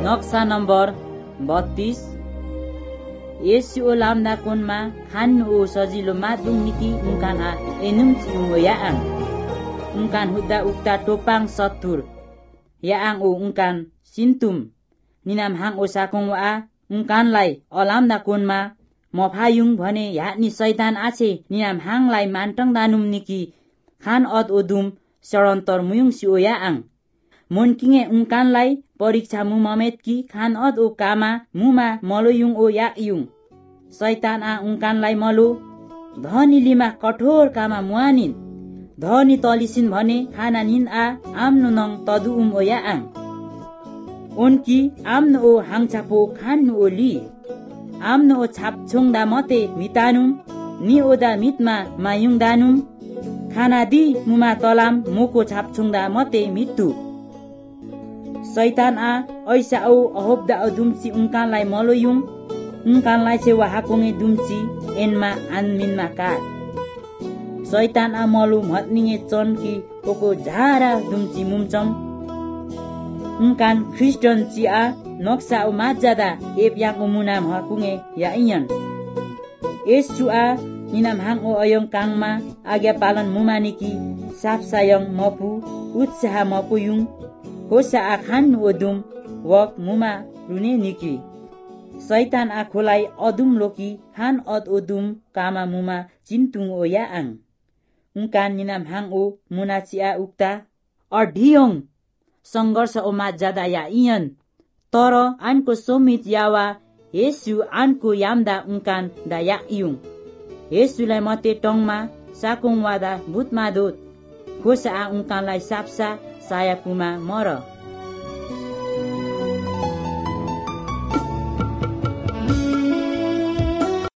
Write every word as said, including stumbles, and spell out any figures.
नक्सा नम्बर बत्तीस Yesu o lamda konma khan o sajilo madung niti ungkan a enum ciungo yaang ungkan huda ukta topang satur yaang o ungkan sintum ninam hang o sakong wa ungkan lai o lamda konma mopayung भने यानी शैतान आछे निनाम हाङलाई मान्टङ दानुम निकी खान अद ओदुम सरणतर मुयुङ CO याङ मोनकिङे उङकानलाई परीक्षा मुममेत की खान अद ओ कामा मुमा मलोयुङ ओ यायुङ शैतान आ उङकानलाई मलो धनी लिमा कठोर कामा मुआनिन धनी तलिसिन भने खाना निन आ आम्नु नङ तदु उम ओ याङ उनकी आम्नु ओ हाङछापो खान्नु ओ लि आम्नु ओ छापछोङदा मते मितानुम नि ओदा मितमा मायुङ दानुम खाना दि मुमा तलाम मोको छापछोङदा मते मितु शैतान आ ऐसा औ अहोब्दा अदुम्ची उङकानलाई मलोयुङ उङकानलाई छे वाहाकोङे दुम्ची एनमा आनमिनमा का शैतान आ मलु मत्निङे चनकी ओको झारा दुम्ची मुमचम उङकान ख्रिस्टन चिया नक्सा ओ माज्जादा एप याको मुना महकुङे याइयन येसु आ निनाम हाङ ओ अयङ काङमा आज्ञा पालन मुमानिकी सापसायङ मपु उत्साह मपुयुङ होसा आ खान ओदुम वक मुमा रुने निकी शैतान आ खोलाई अदुम लोकी खान अद ओदुम कामा मुमा चिन्तुङ ओ याङ उङकान निनाम हाङ ओ मुना चिया उक्ता अढियोङ संघर्ष ओ माज्जादा याइयन तर आनको सोमित यावा येसु आनको यामदा उङकान दा याइयुङ येसुलाई मते टङमा साकोङ वादा भूतमादोत खोसा आ उङकानलाई साप्सा सायापुमा मर